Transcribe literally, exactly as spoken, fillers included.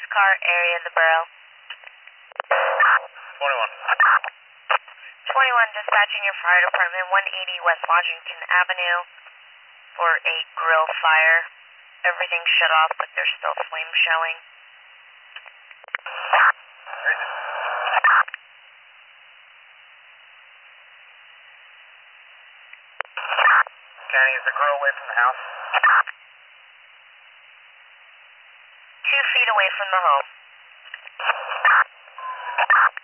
car area of the borough. twenty-one. twenty-one, dispatching your fire department, one eighty West Washington Avenue for a grill fire. Everything's shut off, but there's still flames showing. County, is the grill away from the house? Two feet away from the home.